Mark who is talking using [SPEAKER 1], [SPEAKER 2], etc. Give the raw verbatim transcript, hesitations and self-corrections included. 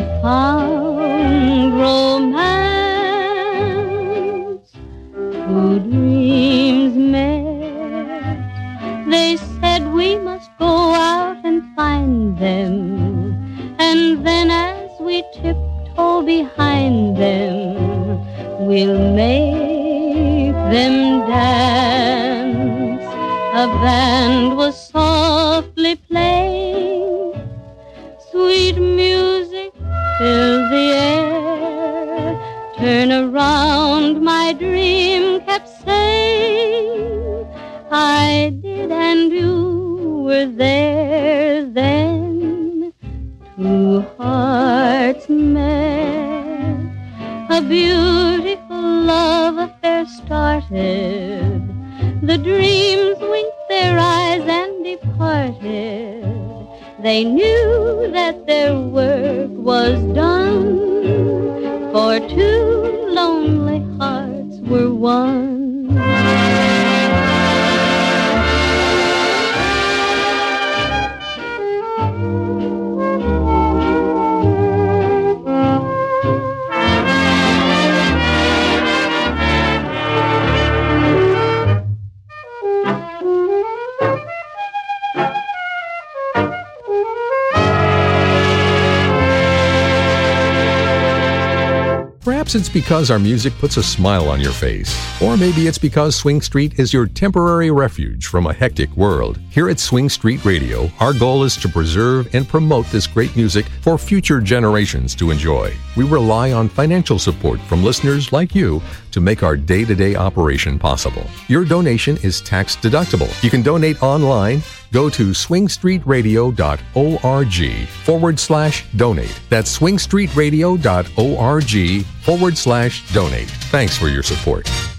[SPEAKER 1] found romance. Two dreams met. They said we must go out and find them. And then as we tiptoe behind them, we'll make them dance. A band was softly playing. Sweet music filled the air. Turn around, my dream kept saying. I did and you were there then. Two hearts met. A beautiful love affair started. The dreams winked their eyes and departed. They knew that their work was done, for two lonely hearts were one.
[SPEAKER 2] Perhaps it's because our music puts a smile on your face. Or maybe it's because Swing Street is your temporary refuge from a hectic world. Here at Swing Street Radio, our goal is to preserve and promote this great music for future generations to enjoy. We rely on financial support from listeners like you to make our day-to-day operation possible. Your donation is tax deductible. You can donate online. Go to swingstreetradio.org forward slash donate. That's swingstreetradio.org forward slash donate. Thanks for your support.